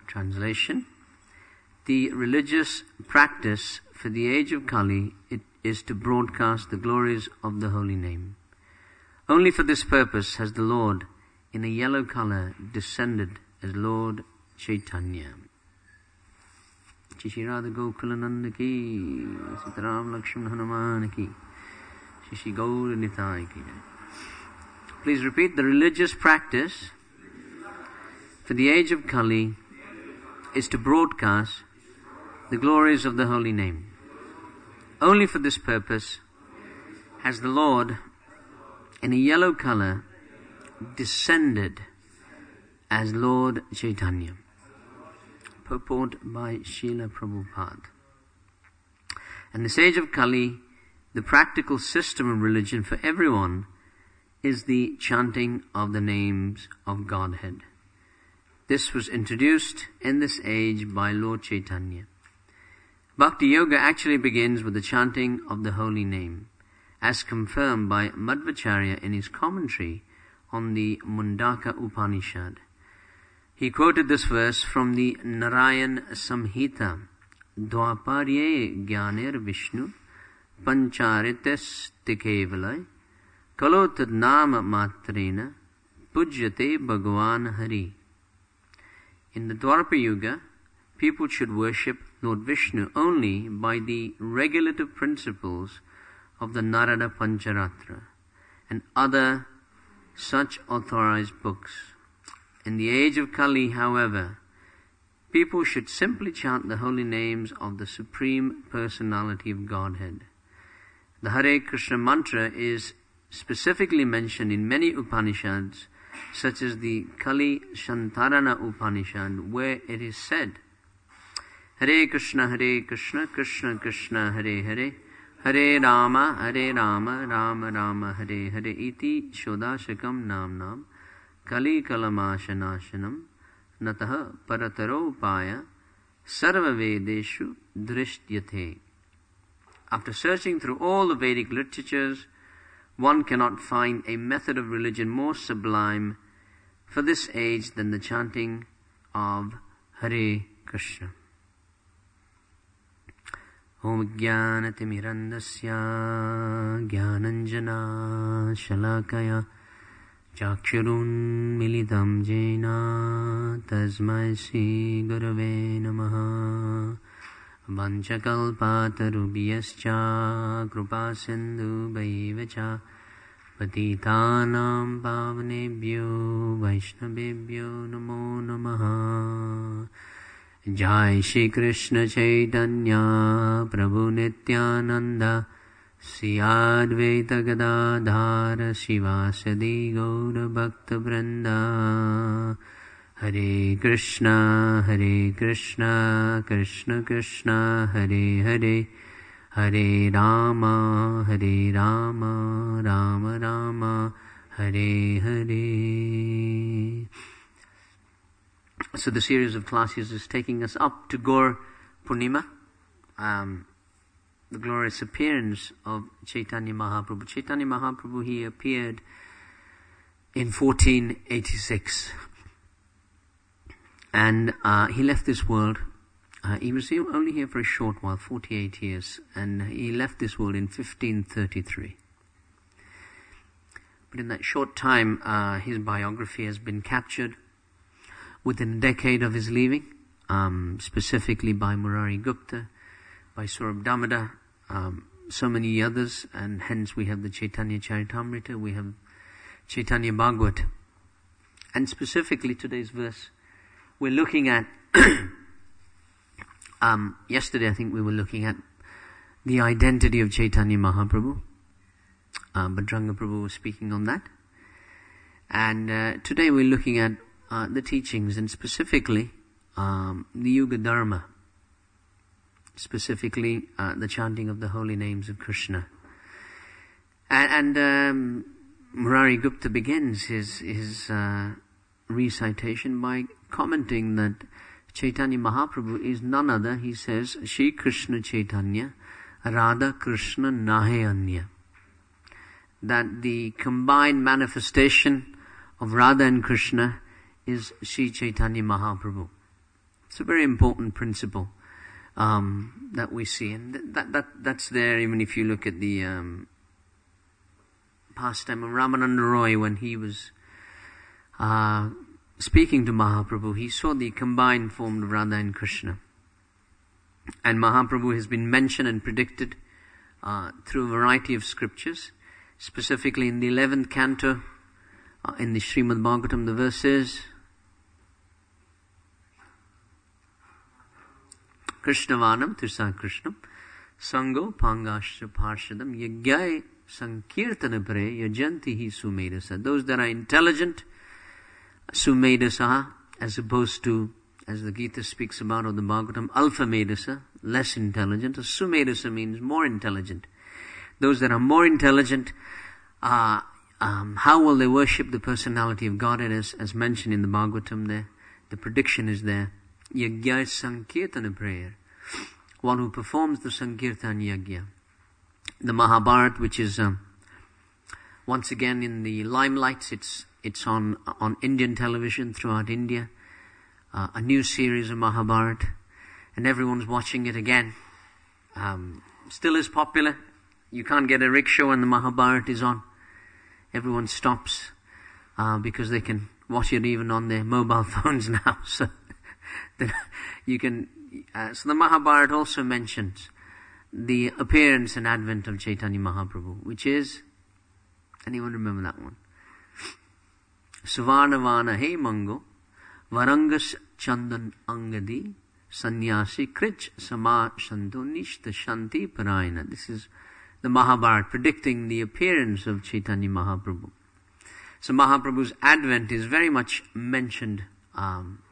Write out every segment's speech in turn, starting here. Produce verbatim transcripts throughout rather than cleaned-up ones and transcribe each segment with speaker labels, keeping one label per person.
Speaker 1: Translation. The religious practice for the age of Kali it is to broadcast the glories of the holy name. Only for this purpose has the Lord in a yellow color descended as Lord Chaitanya. Shri Radha Gokulananda ki, Sitaram Lakshman Hanuman ki, Shri Gaur Nitai ki. Please repeat. The religious practice for the age of Kali is to broadcast the glories of the holy name. Only for this purpose has the Lord in a yellow color descended as Lord Chaitanya. Purport by Srila Prabhupada. In this age of Kali, the practical system of religion for everyone is the chanting of the names of Godhead. This was introduced in this age by Lord Chaitanya. Bhakti Yoga actually begins with the chanting of the holy name, as confirmed by Madhvacharya in his commentary on the Mundaka Upanishad. He quoted this verse from the Narayan Samhita, Dwaparye Gyanir Vishnu, Pancharites Tikevalai, Kalotad Nama Matrena, Pujyate Bhagavan Hari. In the Dwapara Yuga, people should worship Lord Vishnu only by the regulative principles of the Narada Pancharatra and other such authorized books. In the age of Kali, however, people should simply chant the holy names of the Supreme Personality of Godhead. The Hare Krishna mantra is specifically mentioned in many Upanishads, such as the Kali Shantarana Upanishad, where it is said, Hare Krishna, Hare Krishna, Krishna Krishna, Hare Hare, Hare Rama, Hare Rama, Rama Rama, Hare Hare, iti shodashakam nam nam, Kali Kalamashanashanam, Nataha Parataro Upaya, Sarva Vedeshu Drishtyate. After searching through all the Vedic literatures, one cannot find a method of religion more sublime for this age than the chanting of Hare Krishna. Om Jnanatimirandasya Jnananjana Shalakaya Chakshurun Militam Jena Tasmai Sri Gurave Namaha Vanchakalpatarubhyascha Krupa Sindhu Bhaivacha Patitanam Pavanebhyo Vaishnavebhyo Namo Namaha. Jai Shri Krishna Chaitanya Prabhu Nityananda Sri Advaita Gadadhara Shivasadi Gaura Bhakta Vrinda. Hare Krishna, Hare Krishna, Krishna Krishna, Hare Hare, Hare Rama, Hare Rama, Rama Rama, Hare Hare. So the series of classes is taking us up to Gaur Purnima, um, the glorious appearance of Chaitanya Mahaprabhu. Chaitanya Mahaprabhu, he appeared in fourteen eighty-six. And uh, he left this world. Uh, he was only here for a short while, forty-eight years, and he left this world in fifteen thirty-three. But in that short time, uh, his biography has been captured within a decade of his leaving, um, specifically by Murari Gupta, by Saurabh Damodar, um, so many others, and hence we have the Chaitanya Charitamrita, we have Chaitanya Bhagavat. And specifically today's verse, we're looking at, um, yesterday I think we were looking at the identity of Chaitanya Mahaprabhu. Uh, Bhadrangga Prabhu was speaking on that. And uh, today we're looking at uh, the teachings and specifically um, the Yuga Dharma. Specifically uh, the chanting of the holy names of Krishna. And, and um, Murari Gupta begins his, his uh, recitation by commenting that Chaitanya Mahaprabhu is none other, he says, Shri Krishna Chaitanya, Radha Krishna Nahe Anya. That the combined manifestation of Radha and Krishna is Shri Chaitanya Mahaprabhu. It's a very important principle um, that we see, and th- that that that's there even if you look at the um, pastime of Ramananda Roy when he was uh, speaking to Mahaprabhu. He saw the combined form of Radha and Krishna, and Mahaprabhu has been mentioned and predicted uh, through a variety of scriptures, specifically in the eleventh canto uh, in the Srimad Bhagavatam. The verse is Krishnavanam Tirsa Krishnam Sango Pangasha Parshadam Yagyai Sankirtana Pare Yajanti Hi Sumedasa. Those that are intelligent, Sumedasa, as opposed to, as the Gita speaks about, or the Bhagavatam, Alpha Medasa, less intelligent. Sumedasa means more intelligent. Those that are more intelligent, uh, um, how will they worship the personality of God? And as, as mentioned in the Bhagavatam there, the prediction is there. Yagya Sankirtana prayer. One who performs the Sankirtan Yagya. The Mahabharata, which is um, once again in the limelight, it's it's on on Indian television throughout India. Uh, a new series of Mahabharata, and everyone's watching it again. Um, still is popular. You can't get a rickshaw when the Mahabharata is on. Everyone stops uh, because they can watch it even on their mobile phones now. So you can. Uh, so the Mahabharata also mentions the appearance and advent of Chaitanya Mahaprabhu, which is, anyone remember that one? Suvarnavana He Mango Varangas Chandan Angadi Sannyasi Krich Sama Shanto Nishta Shanti Parayana. This is the Mahabharata predicting the appearance of Chaitanya Mahaprabhu. So Mahaprabhu's advent is very much mentioned um,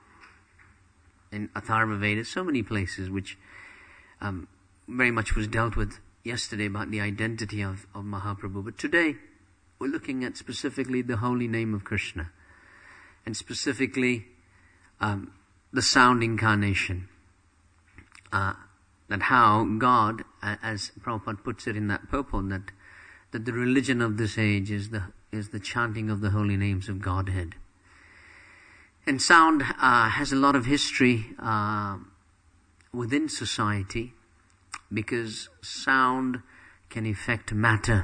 Speaker 1: in Atharva Veda, so many places, which um, very much was dealt with yesterday about the identity of, of Mahaprabhu. But today we're looking at specifically the holy name of Krishna, and specifically um, the sound incarnation. Uh, that how God, uh, as Prabhupada puts it in that purport, that that the religion of this age is the is the chanting of the holy names of Godhead. And sound uh, has a lot of history uh, within society, because sound can affect matter.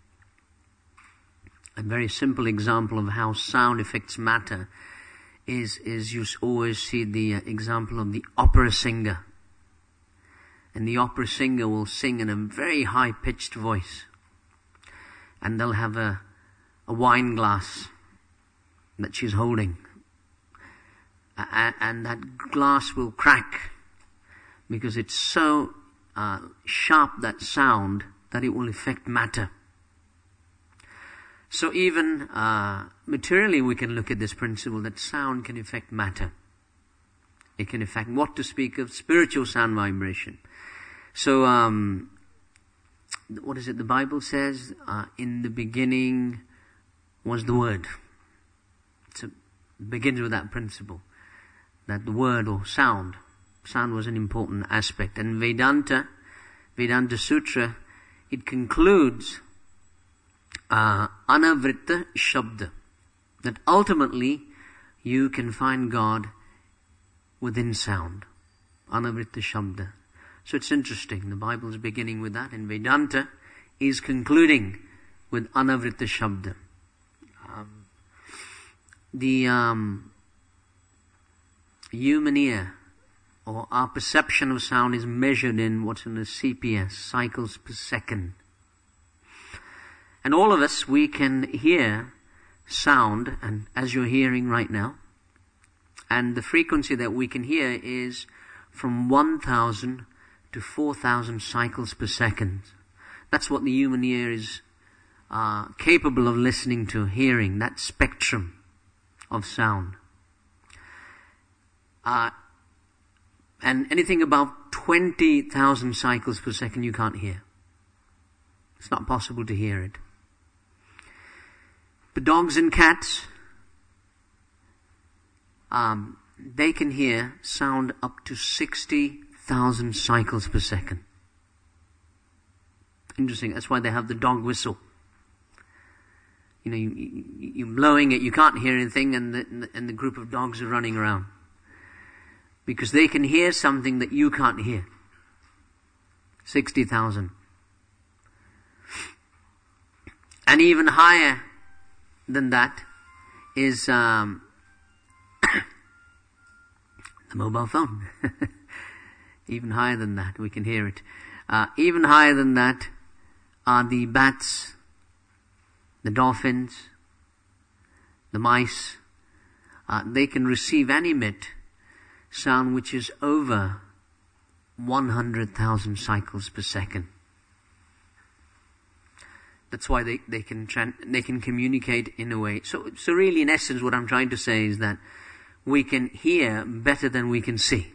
Speaker 1: A very simple example of how sound affects matter is is you always see the uh, example of the opera singer. And the opera singer will sing in a very high-pitched voice. And they'll have a, a wine glass that she's holding. Uh, and that glass will crack because it's so uh, sharp, that sound, that it will affect matter. So even uh, materially we can look at this principle that sound can affect matter. It can affect, what to speak of, spiritual sound vibration. So, um, what is it the Bible says? Uh, in the beginning was the Word. So it begins with that principle, that the word or sound, sound was an important aspect. And Vedanta, Vedanta Sutra, it concludes uh, Anavritta Shabda, that ultimately you can find God within sound. Anavritta Shabda. So it's interesting. The Bible is beginning with that, and Vedanta is concluding with Anavritta Shabda. Um, the um, human ear, or our perception of sound, is measured in what's in a C P S, cycles per second. And all of us, we can hear sound, and as you're hearing right now, and the frequency that we can hear is from one thousand to four thousand cycles per second. That's what the human ear is uh, capable of listening to, hearing, that spectrum of sound. Uh, and anything above twenty thousand cycles per second you can't hear. It's not possible to hear it. But dogs and cats, um, they can hear sound up to sixty thousand cycles per second. Interesting. That's why they have the dog whistle. You know, you, you, you're blowing it, you can't hear anything, and the, and the group of dogs are running around. because they can hear something that you can't hear. sixty thousand. And even higher than that is um, the mobile phone. Even higher than that, we can hear it. Uh, even higher than that are the bats, the dolphins, the mice. Uh, they can receive and emit sound which is over one hundred thousand cycles per second. That's why they, they can tran- they can communicate in a way. So, so really, in essence, what I'm trying to say is that we can hear better than we can see.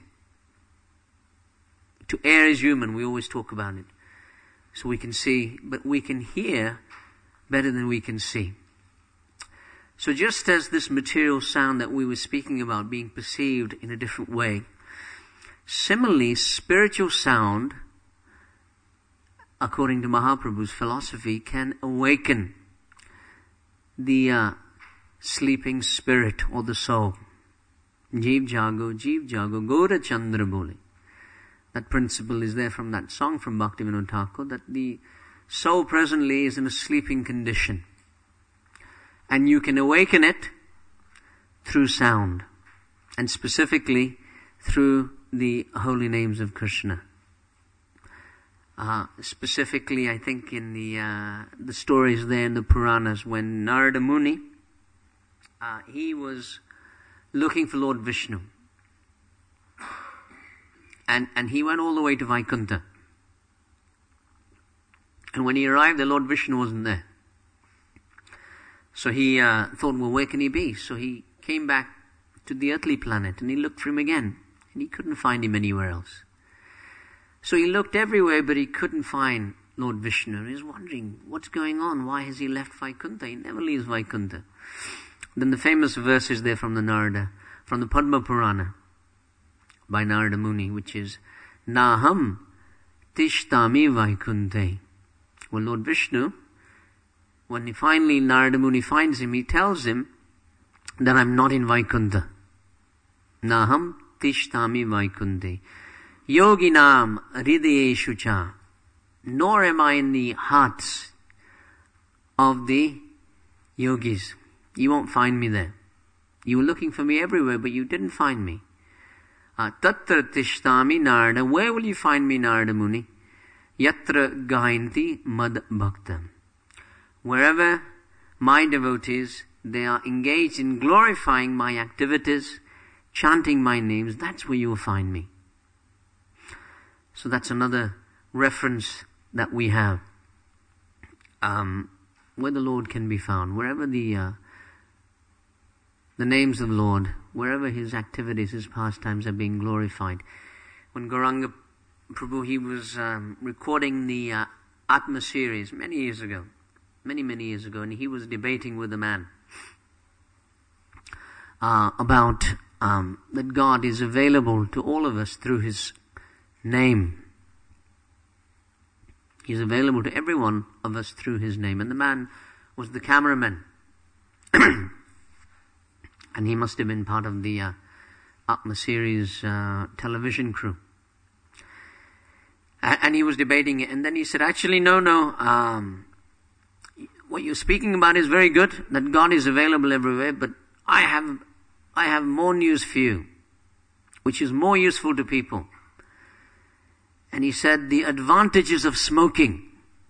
Speaker 1: To err is human, we always talk about it. So we can see, but we can hear better than we can see. So just as this material sound that we were speaking about being perceived in a different way, similarly, spiritual sound, according to Mahaprabhu's philosophy, can awaken the uh, sleeping spirit or the soul. Jeev jago, jeev jago, Gaura Chandra bole. That principle is there from that song from Bhaktivinoda Thakur, that the soul presently is in a sleeping condition. And you can awaken it through sound, and specifically through the holy names of Krishna. Uh, specifically, I think in the uh, the stories there in the Puranas, when Narada Muni, uh, he was looking for Lord Vishnu. And and he went all the way to Vaikuntha. And when he arrived, the Lord Vishnu wasn't there. So he uh, thought, well, where can he be? So he came back to the earthly planet and he looked for him again. And he couldn't find him anywhere else. So he looked everywhere, but he couldn't find Lord Vishnu. And he was wondering, what's going on? Why has he left Vaikuntha? He never leaves Vaikuntha. Then the famous verse is there from the Narada, from the Padma Purana, by Narada Muni, which is, Naham tishtami Vaikunthe. Well, Lord Vishnu, when he finally, Narada Muni finds him, he tells him that I'm not in Vaikuntha. Naham tishtami Vaikunthe. Yoginam hridayeshu cha. Nor am I in the hearts of the yogis. You won't find me there. You were looking for me everywhere, but you didn't find me. Tatra tishtami Narada. Where will you find me, Narada Muni? Yatra gayanti mad bhakta. Wherever my devotees, they are engaged in glorifying my activities, chanting my names, that's where you will find me. So that's another reference that we have, um, where the Lord can be found, wherever the uh, the names of the Lord, wherever His activities, His pastimes are being glorified. When Gauranga Prabhu, he was um, recording the uh, Atma series many years ago, many, many years ago, and he was debating with a man uh, about um, that God is available to all of us through His name. He's available to every one of us through His name. And the man was the cameraman. And he must have been part of the uh, Atma series uh, television crew. And, and he was debating it. And then he said, actually, no, no. Um, what you're speaking about is very good, that God is available everywhere. But I have, I have more news for you, which is more useful to people. And he said, the advantages of smoking.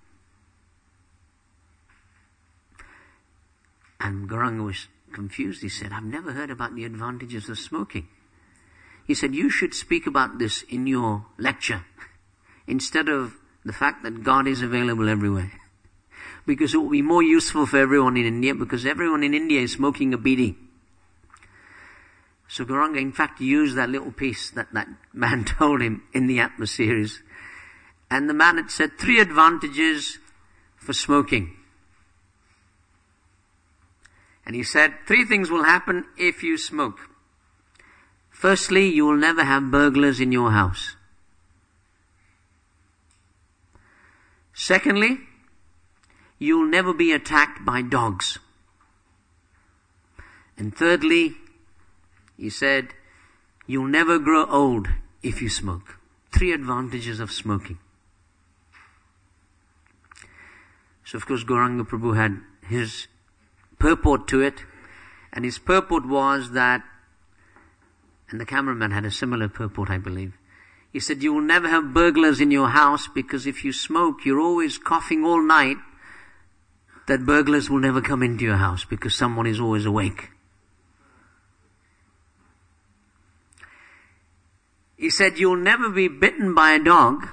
Speaker 1: And Gauranga was confused. He said, I've never heard about the advantages of smoking. He said, you should speak about this in your lecture instead of the fact that God is available everywhere. Because it will be more useful for everyone in India, because everyone in India is smoking a bidi. So Gauranga, in fact, used that little piece that that man told him in the Atma series. And the man had said three advantages for smoking. And he said, three things will happen if you smoke. Firstly, you will never have burglars in your house. Secondly, you will never be attacked by dogs. And thirdly, he said, You'll never grow old if you smoke. Three advantages of smoking. So of course Gauranga Prabhu had his purport to it, and his purport was that, and the cameraman had a similar purport, I believe. He said, you will never have burglars in your house because if you smoke, you're always coughing all night, that burglars will never come into your house because someone is always awake. He said, you'll never be bitten by a dog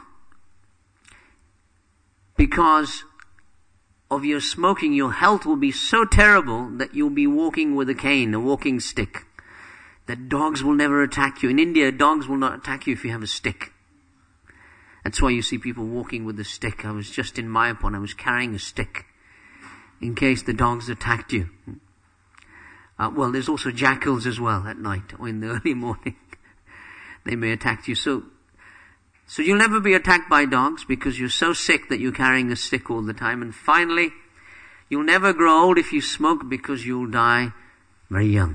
Speaker 1: because of your smoking. Your health will be so terrible that you'll be walking with a cane, a walking stick. That dogs will never attack you. In India, dogs will not attack you if you have a stick. That's why you see people walking with a stick. I was just in Mayapur, I was carrying a stick in case the dogs attacked you. Uh, well, there's also jackals as well at night or in the early morning. They may attack you. So, so you'll never be attacked by dogs because you're so sick that you're carrying a stick all the time. And finally, you'll never grow old if you smoke because you'll die very young.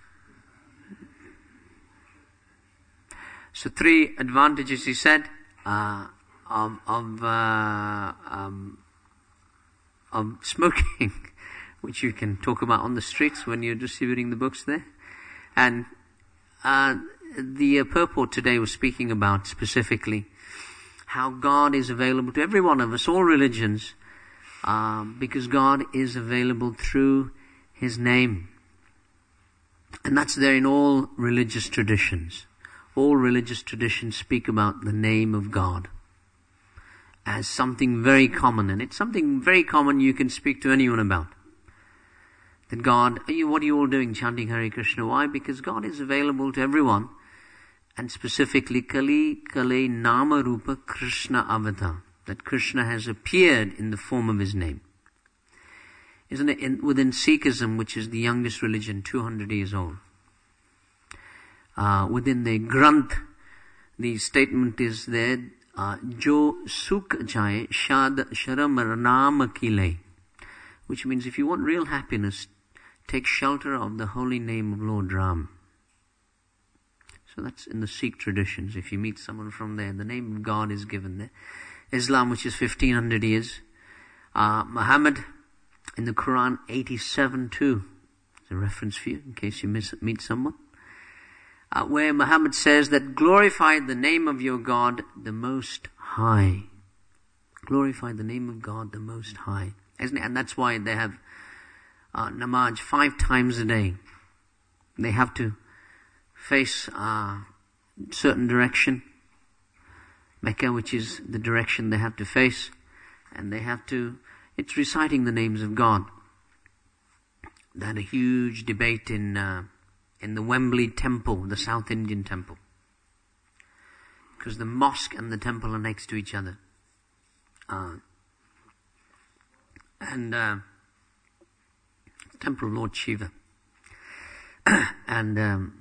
Speaker 1: So three advantages, he said, uh, of, of, uh, um, of smoking, which you can talk about on the streets when you're distributing the books there. And, uh, the uh, purport today was speaking about specifically how God is available to every one of us, all religions, um, because God is available through His name. And that's there in all religious traditions. All religious traditions speak about the name of God as something very common, and it's something very common you can speak to anyone about. That God, are you, what are you all doing chanting Hare Krishna? Why? Because God is available to everyone, and specifically Kali Kale Nama Rupa Krishna Avatar, that Krishna has appeared in the form of His name. Isn't it? In, within Sikhism, which is the youngest religion, two hundred years old, uh, within the Granth, the statement is there, uh, Jo Sukh Jaye Shad Sharam Ranam Kile, which means if you want real happiness, take shelter of the holy name of Lord Ram. So that's in the Sikh traditions. If you meet someone from there, the name of God is given there. Islam, which is fifteen hundred years. Uh, Muhammad, in the Quran, eighty-seven two. It's a reference for you, in case you miss, meet someone. Uh, where Muhammad says that glorify the name of your God, the Most High. Glorify the name of God, the Most High. Isn't it? And that's why they have uh, namaz five times a day. They have to face a uh, certain direction, Mecca, which is the direction they have to face, and they have to, it's reciting the names of God. They had a huge debate in uh, in the Wembley Temple, the South Indian temple, because the mosque and the temple are next to each other. Uh, and uh, temple of Lord Shiva. and um,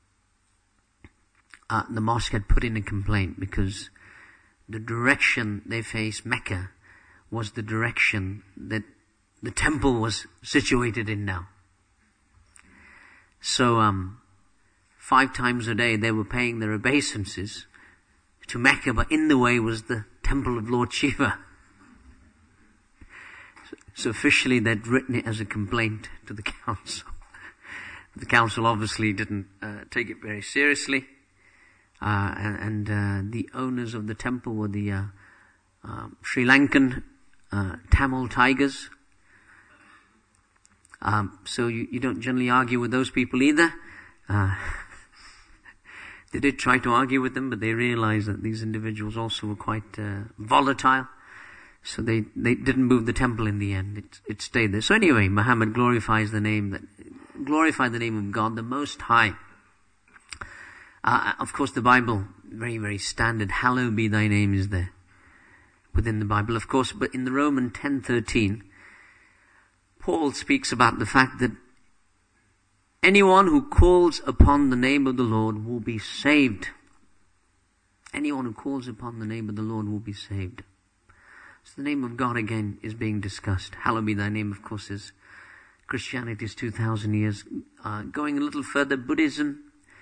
Speaker 1: Uh, the mosque had put in a complaint because the direction they faced, Mecca, was the direction that the temple was situated in now. So, um, five times a day they were paying their obeisances to Mecca, but in the way was the temple of Lord Shiva. So, so officially they'd written it as a complaint to the council. The council obviously didn't uh, take it very seriously. Uh, and, and uh, the owners of the temple were the uh, uh, Sri Lankan uh, Tamil Tigers. Um, so you, you don't generally argue with those people either. Uh, they did try to argue with them, but they realized that these individuals also were quite uh, volatile. So they, they didn't move the temple in the end. It, it stayed there. So anyway, Muhammad glorifies the name that glorify the name of God, the Most High. Uh, of course, the Bible, very, very standard, hallowed be thy name is there within the Bible, of course. But in the Roman ten thirteen, Paul speaks about the fact that anyone who calls upon the name of the Lord will be saved. Anyone who calls upon the name of the Lord will be saved. So the name of God again is being discussed. Hallowed be thy name, of course, is Christianity is two thousand years. Uh, going a little further, Buddhism,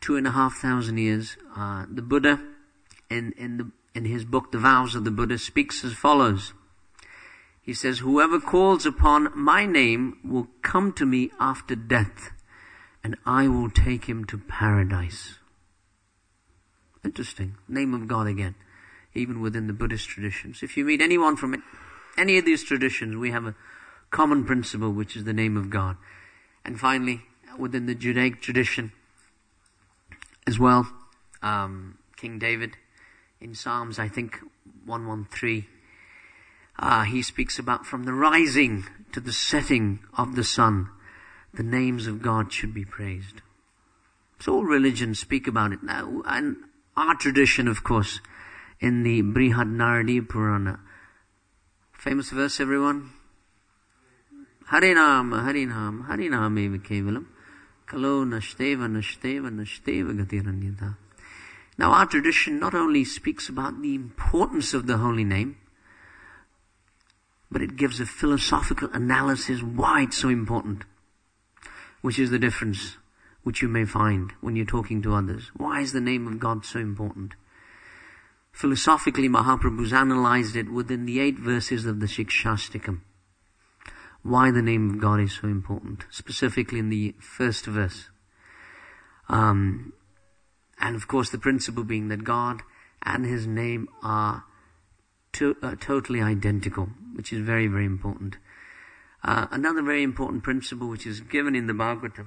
Speaker 1: two and a half thousand years. Uh, the Buddha, in, in, the, in his book, The Vows of the Buddha, speaks as follows. He says, whoever calls upon my name will come to me after death, and I will take him to paradise. Interesting. Name of God again, even within the Buddhist traditions. If you meet anyone from any of these traditions, we have a common principle, which is the name of God. And finally, within the Judaic tradition as well, um, King David, in Psalms, I think, one thirteen, uh, he speaks about from the rising to the setting of the sun, the names of God should be praised. So all religions speak about it now. And our tradition, of course, in the Brihad Naradi Purana. Famous verse, everyone? Harinam, Harinam, Harinam eva kevalam, kalo nashteva, nashteva, nashteva gatiranyata. Now our tradition not only speaks about the importance of the holy name, but it gives a philosophical analysis why it's so important, which is the difference which you may find when you're talking to others. Why is the name of God so important? Philosophically, Mahaprabhu's analyzed it within the eight verses of the Shikshastikam. Why the name of God is so important, specifically in the first verse. Um, and of course the principle being that God and His name are to, uh, totally identical, which is very, very important. Uh, another very important principle which is given in the Bhagavatam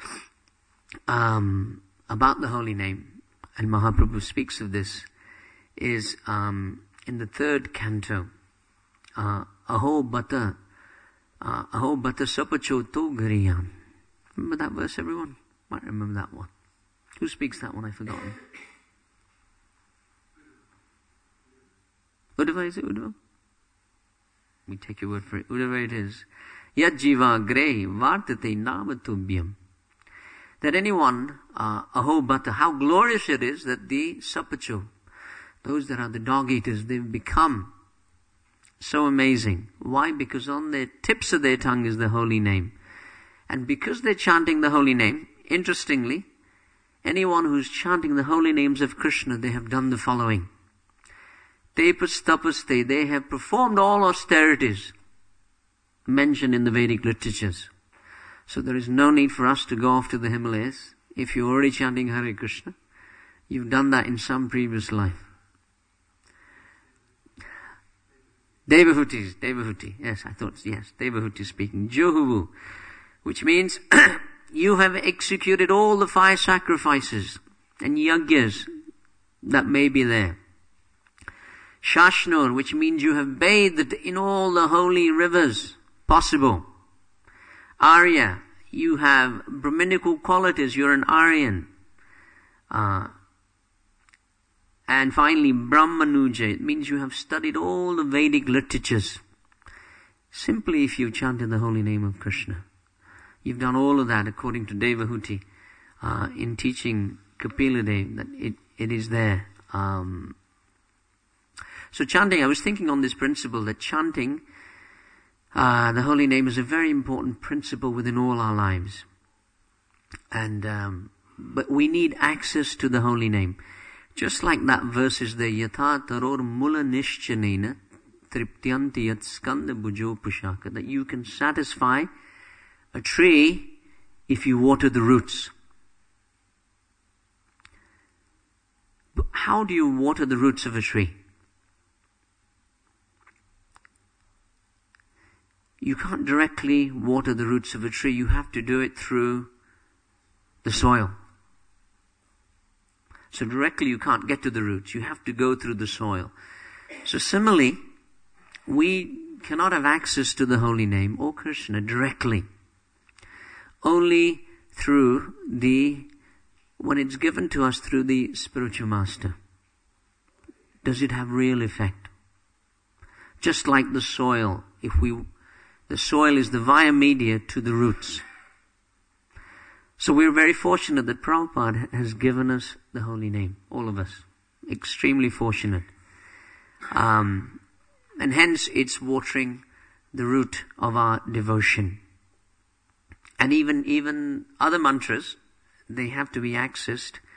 Speaker 1: um, about the holy name, and Mahaprabhu speaks of this, is um, in the third canto, uh, Aho Bata, uh, Aho Bata Sapacho To Gariyan. Remember that verse, everyone? Might remember that one. Who speaks that one? I've forgotten. Uddhava, is it Uddhava? We take your word for it. Uddhava it is. Yad jiva grey vartate namatubhyam. That anyone, uh, Aho Bata, how glorious it is that the Sapacho, those that are the dog eaters, they've become so amazing. Why? Because on their tips of their tongue is the holy name. And because they're chanting the holy name, interestingly, anyone who's chanting the holy names of Krishna, they have done the following. Tepas tapaste, they have performed all austerities mentioned in the Vedic literatures. So there is no need for us to go off to the Himalayas. If you're already chanting Hare Krishna, you've done that in some previous life. Devahutis, Devahuti. Yes, I thought, yes, Devahuti speaking. Johuvu, which means you have executed all the five sacrifices and yagyas that may be there. Shashnur, which means you have bathed in all the holy rivers possible. Arya, you have Brahminical qualities, you're an Aryan. Uh, and finally, Brahmanuja, it means you have studied all the Vedic literatures. Simply if you chanted the holy name of Krishna. You've done all of that according to Devahuti, uh, in teaching Kapila Dev, that it, it is there. Um, so chanting, I was thinking on this principle that chanting uh, the holy name is a very important principle within all our lives. And, um, but we need access to the holy name. Just like that verse is there, Yatha taror mula nishchanena triptyanti yat skanda bhujo pushaka, that you can satisfy a tree if you water the roots. But how do you water the roots of a tree? You can't directly water the roots of a tree. You have to do it through the soil. So directly you can't get to the roots. You have to go through the soil. So similarly, we cannot have access to the holy name or Krishna directly. Only through the, when it's given to us through the spiritual master. Does it have real effect? Just like the soil, if we, the soil is the via media to the roots. So we're very fortunate that Prabhupada has given us the holy name, all of us. Extremely fortunate. Um, and hence it's watering the root of our devotion. And even, even other mantras, they have to be accessed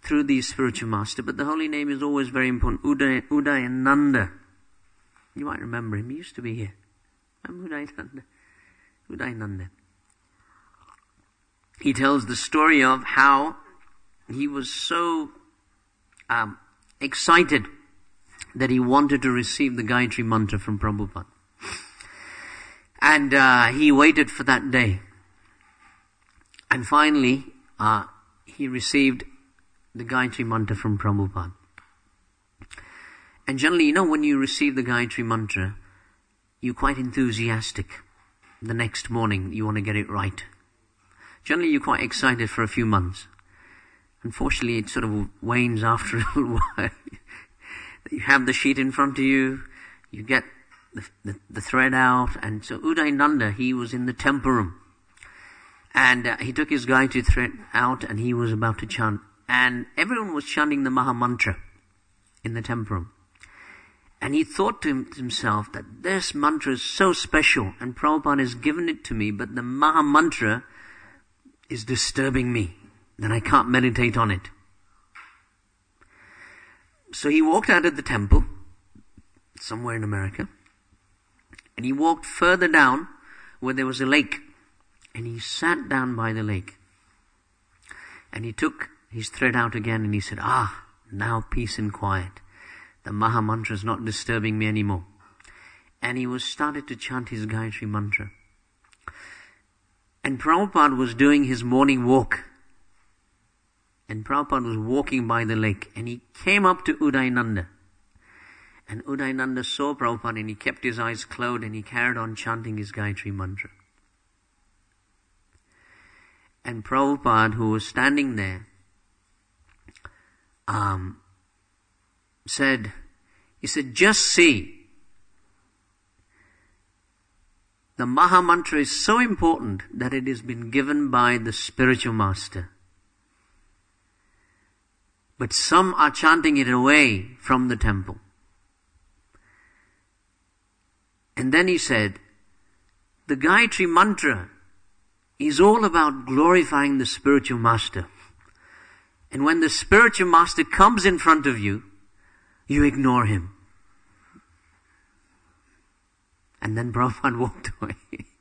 Speaker 1: through the spiritual master, but the holy name is always very important. Uday, Udayananda. You might remember him. He used to be here. Remember Udayananda? Udayananda. He tells the story of how he was so um, excited that he wanted to receive the Gayatri Mantra from Prabhupada. And uh, he waited for that day. And finally, uh, he received the Gayatri Mantra from Prabhupada. And generally, you know, when you receive the Gayatri Mantra, you're quite enthusiastic. The next morning, you want to get it right. Generally, you're quite excited for a few months. Unfortunately, it sort of wanes after a little while. You have the sheet in front of you, you get the, the, the thread out, and so Udayananda, he was in the temple room. And uh, he took his Gayatri thread out and he was about to chant. And everyone was chanting the Maha Mantra in the temple room. And he thought to himself that this mantra is so special and Prabhupada has given it to me, but the Maha Mantra is disturbing me, that I can't meditate on it. So he walked out of the temple, somewhere in America, and he walked further down where there was a lake. And he sat down by the lake. And he took his thread out again and he said, ah, now peace and quiet. The Maha Mantra is not disturbing me anymore. And he was started to chant his Gayatri Mantra. And Prabhupada was doing his morning walk. And Prabhupada was walking by the lake. And he came up to Udayananda. And Udayananda saw Prabhupada and he kept his eyes closed and he carried on chanting his Gayatri Mantra. And Prabhupada, who was standing there, um, said, he said, just see, the Maha Mantra is so important that it has been given by the spiritual master. But some are chanting it away from the temple. And then he said, the Gayatri Mantra is all about glorifying the spiritual master. And when the spiritual master comes in front of you, you ignore him. And then Prabhupada walked away.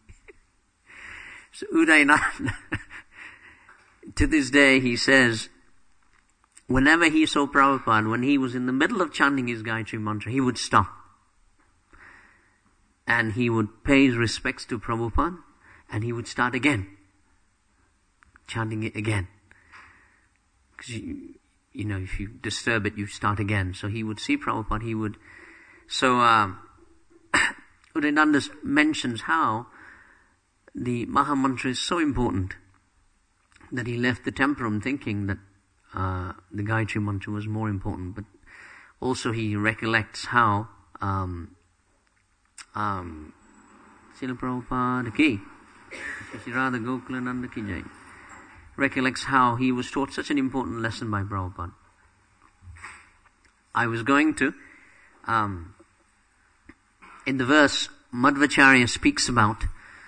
Speaker 1: So Udayananda, to this day he says, whenever he saw Prabhupada, when he was in the middle of chanting his Gayatri Mantra, he would stop. And he would pay his respects to Prabhupada. And he would start again, chanting it again. Because, you, you know, if you disturb it, you start again. So he would see Prabhupada, he would... So, um, Udayananda mentions how the Maha Mantra is so important that he left the temple room thinking that uh, the Gayatri Mantra was more important. But also he recollects how... Um, um, Srila Prabhupada ki... Shri Radha Gokulananda ki jai, recollects how he was taught such an important lesson by Prabhupada. I was going to, um, in the verse, Madhvacharya speaks about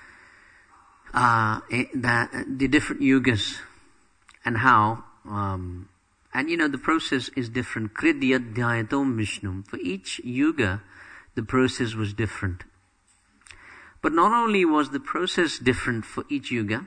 Speaker 1: uh, the, the different yugas and how, um, and you know, the process is different. Kridyadhyayatom Vishnum. For each yuga, the process was different. But not only was the process different for each yuga,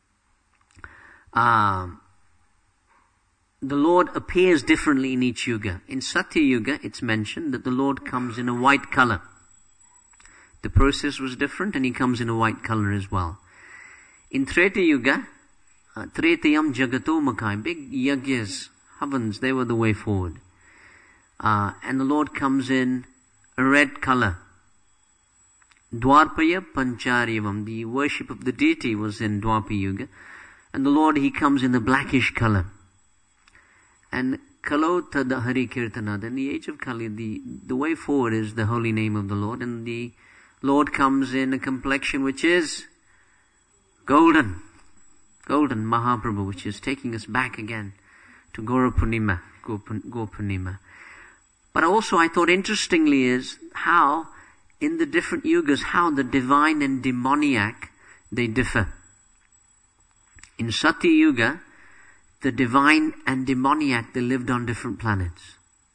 Speaker 1: uh, the Lord appears differently in each yuga. In Satya Yuga, it's mentioned that the Lord comes in a white color. The process was different and he comes in a white color as well. In Treta Yuga, uh, Tretayam Jagato Makai, big yagyas, havans, they were the way forward. Uh, and the Lord comes in a red color. Dwarpaya Pancharivam, the worship of the deity was in Dwapara Yuga. And the Lord, he comes in the blackish color. And Kalo Tada Hari Kirtana, in the age of Kali, the, the way forward is the holy name of the Lord. And the Lord comes in a complexion which is golden. Golden Mahaprabhu, which is taking us back again to Gaura Purnima, Gaura Purnima. But also I thought interestingly is how in the different yugas, how the divine and demoniac, they differ. In Satya Yuga, the divine and demoniac, they lived on different planets.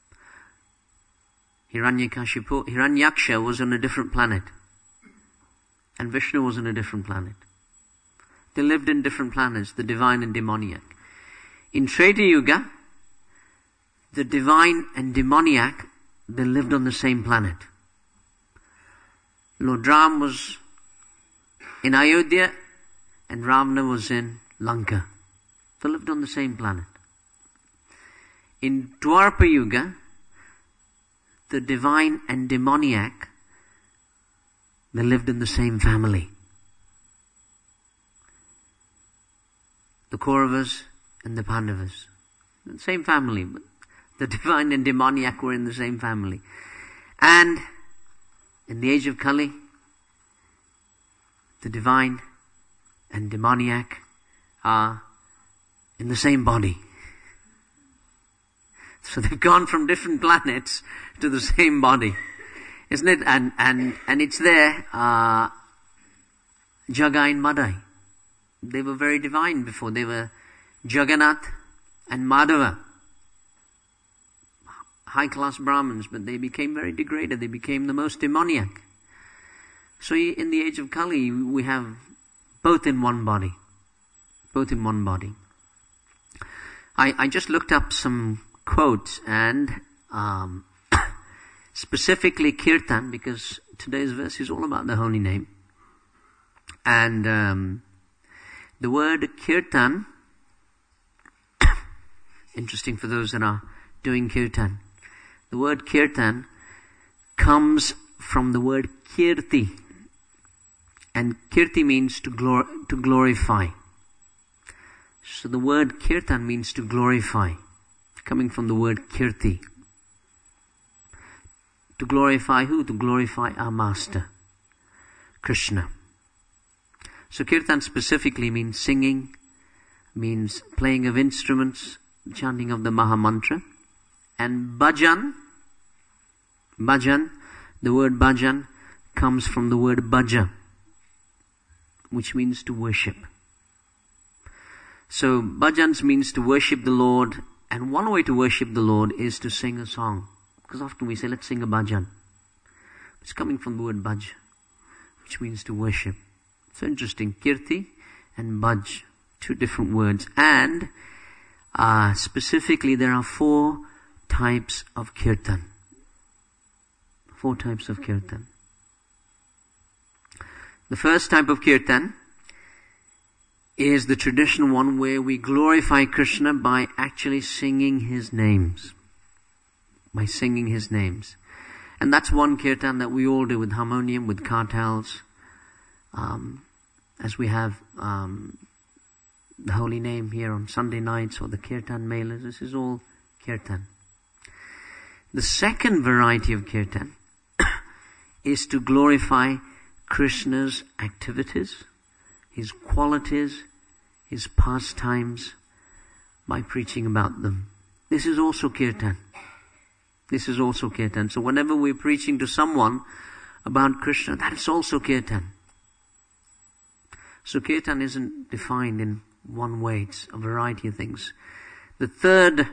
Speaker 1: Hiranyakashipu, Hiranyaksha was on a different planet. And Vishnu was on a different planet. They lived in different planets, the divine and demoniac. In Treta Yuga, the divine and demoniac, they lived on the same planet. Lord Ram was in Ayodhya and Ravana was in Lanka. They lived on the same planet. In Dwapara Yuga, the divine and demoniac, they lived in the same family. The Kauravas and the Pandavas. The same family, but the divine and demoniac were in the same family. And in the age of Kali, the divine and demoniac are in the same body. So they've gone from different planets to the same body. Isn't it? And, and, and it's there, uh, Jagai and Madai. They were very divine before. They were Jagannath and Madhava. High class Brahmins, but they became very degraded. They became the most demoniac. So in the age of Kali, we have both in one body. Both in one body. I, I just looked up some quotes and um, specifically Kirtan, because today's verse is all about the holy name. And um, the word Kirtan, interesting for those that are doing Kirtan. The word Kirtan comes from the word Kirti. And Kirti means to, glor- to glorify. So the word Kirtan means to glorify. Coming from the word Kirti. To glorify who? To glorify our Master, Krishna. So Kirtan specifically means singing, means playing of instruments, chanting of the Maha Mantra. And bhajan, bhajan, the word bhajan comes from the word bhaja, which means to worship. So bhajans means to worship the Lord, and one way to worship the Lord is to sing a song. Because often we say, let's sing a bhajan. It's coming from the word bhaj, which means to worship. So interesting, kirti and bhaj, two different words. And uh, specifically there are four types of kirtan. Four types of kirtan. The first type of kirtan is the traditional one where we glorify Krishna by actually singing His names. By singing His names. And that's one kirtan that we all do with harmonium, with kartals, um, as we have um, the holy name here on Sunday nights or the kirtan melas. This is all kirtan. The second variety of kirtan is to glorify Krishna's activities, His qualities, His pastimes, by preaching about them. This is also kirtan. This is also kirtan. So whenever we're preaching to someone about Krishna, that is also kirtan. So kirtan isn't defined in one way. It's a variety of things. The third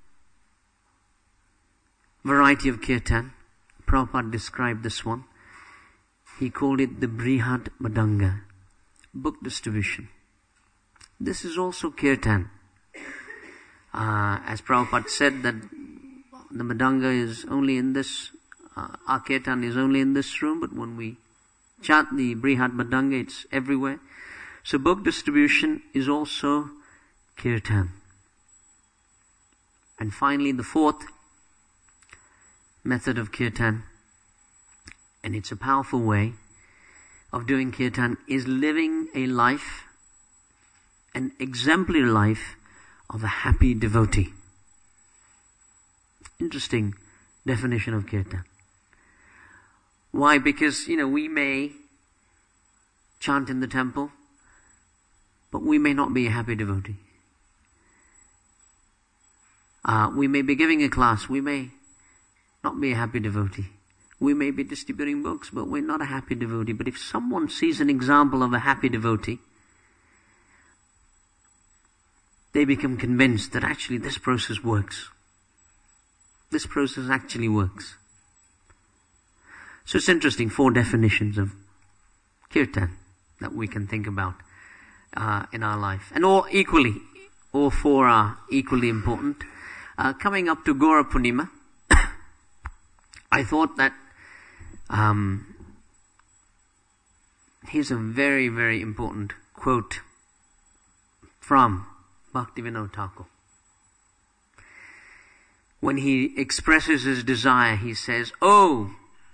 Speaker 1: variety of kirtan, Prabhupada described this one. He called it the Brihad Madanga, book distribution. This is also kirtan. Uh, as Prabhupada said that the Madanga is only in this, uh, our kirtan is only in this room, but when we chant the Brihad Madanga, it's everywhere. So book distribution is also kirtan. And finally, the fourth method of kirtan, and it's a powerful way of doing kirtan, is living a life, an exemplary life of a happy devotee. Interesting definition of kirtan. Why? Because, you know, we may chant in the temple, but we may not be a happy devotee. Uh, we may be giving a class, we may not be a happy devotee. We may be distributing books, but we're not a happy devotee. But if someone sees an example of a happy devotee, they become convinced that actually this process works. This process actually works. So it's interesting, four definitions of kirtan that we can think about uh, in our life. And all equally, all four are equally important. Uh, coming up to Gaura Purnima, I thought that um, here's a very, very important quote from Bhaktivinoda Thakur. When he expresses his desire, he says, "Oh,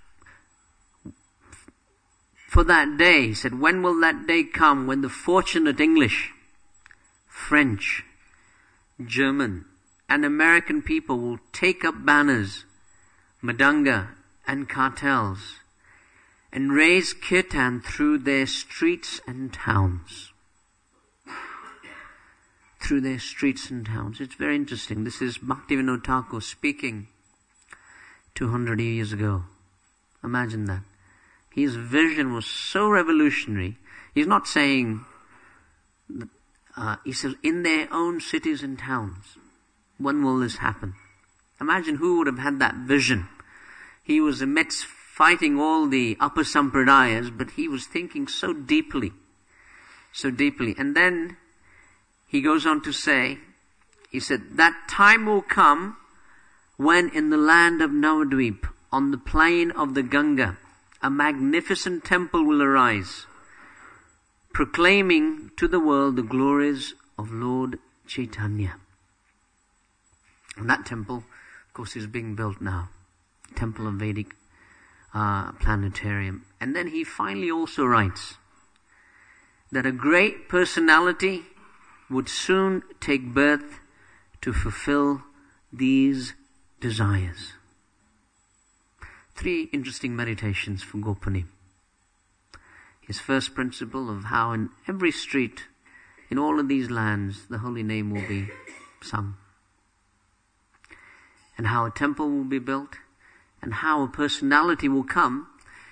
Speaker 1: for that day," he said, "when will that day come when the fortunate English, French, German, and American people will take up banners, madanga, and cartels, and raise kirtan through their streets and towns." Through their streets and towns. It's very interesting. This is Bhaktivinoda Thakur speaking two hundred years ago. Imagine that. His vision was so revolutionary. He's not saying, uh, he says, in their own cities and towns. When will this happen? Imagine who would have had that vision. He was amidst fighting all the upper sampradayas, but he was thinking so deeply, so deeply. And then he goes on to say, he said, that time will come when in the land of Navadvip, on the plain of the Ganga, a magnificent temple will arise, proclaiming to the world the glories of Lord Chaitanya. And that temple, of course, is being built now. Temple of Vedic uh, Planetarium. And then he finally also writes that a great personality would soon take birth to fulfill these desires. Three interesting meditations for Gopanim. His first principle of how in every street, in all of these lands, the holy name will be sung. And how a temple will be built, and how a personality will come